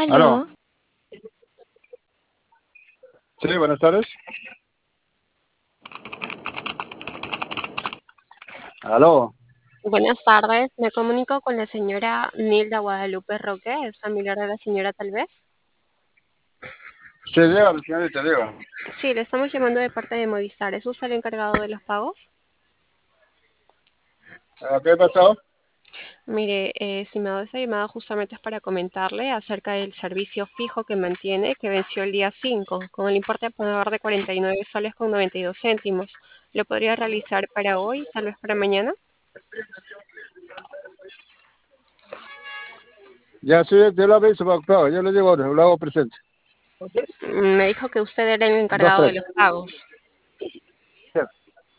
Aló. Aló, Sí, buenas tardes. Aló. Buenas tardes, me comunico con la señora Nilda Guadalupe Roque, ¿es familiar de la señora tal vez? Se llega, señorita, llega. Sí, le estamos llamando de parte de Movistar, ¿es usted el encargado de los pagos? ¿Qué ha pasado? Mire, estimado, esta llamada justamente es para comentarle acerca del servicio fijo que mantiene, que venció el día 5, con el importe a pagar de 49 soles con 92 céntimos. ¿Lo podría realizar para hoy, tal vez para mañana? Ya, sí, yo lo aviso, claro, yo lo llevo ahora, lo hago presente. Me dijo que usted era el Dos, encargado de tres. los pagos.